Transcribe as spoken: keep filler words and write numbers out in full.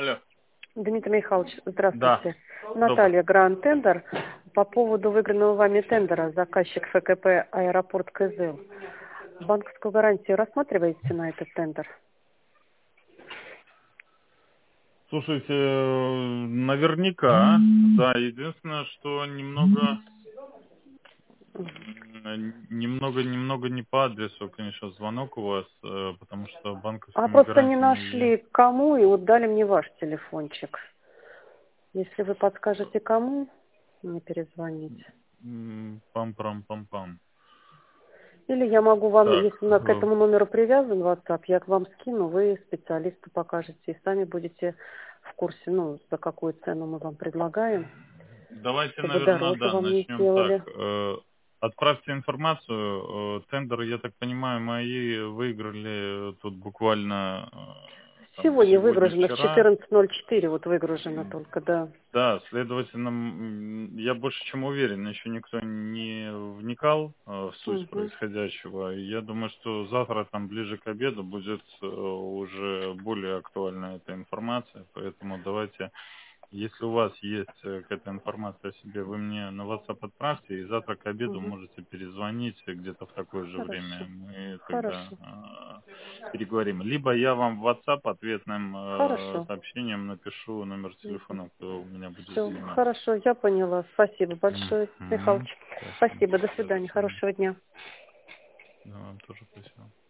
Алло. Дмитрий Михайлович, Да. здравствуйте. Добрый. Наталья, Гранд Тендер. По поводу выигранного вами тендера, заказчик ФКП «Аэропорт Кызыл». Банковскую гарантию рассматриваете на этот тендер? Слушайте, э, наверняка, да, единственное, что немного, м, немного, немного не по адресу, конечно, звонок у вас, э, потому что А банковскими просто не гарантиями я... нашли кому и вот дали мне ваш телефончик. Если вы подскажете кому, мне перезвонить. м, Пам-пам-пам-пам. Или я могу вам, Так, если у нас к э, этому номеру привязан WhatsApp, я к вам скину, вы специалисту покажете и сами будете в курсе, ну, за какую цену мы вам предлагаем, давайте, чтобы наверное, дороже да, вам не начнем так. сделали. Э, Отправьте информацию. Э, Тендер, я так понимаю, мои выиграли тут буквально э, там Сегодня выгружено в сегодня-вчера. четырнадцать ноль четыре, вот выгружено только, да. Да, следовательно, м, я больше чем уверен, еще никто не вникал э, в суть Угу. происходящего. И я думаю, что завтра, там, ближе к обеду, будет э, уже более актуальна эта информация. Поэтому давайте, если у вас есть э, какая-то информация о себе, вы мне на WhatsApp отправьте, и завтра к обеду Угу. можете перезвонить где-то в такое же время. Хорошо. Мы тогда Хорошо. э, переговорим. Либо я вам в WhatsApp ответным э, Хорошо. сообщением напишу номер Угу. телефона, кто у меня будет Все, заниматься. хорошо, я поняла. Спасибо большое, Мгм. Михалыч. Спасибо. Спасибо, до Да, до свидания, свидания. хорошего дня. Да, вам тоже спасибо.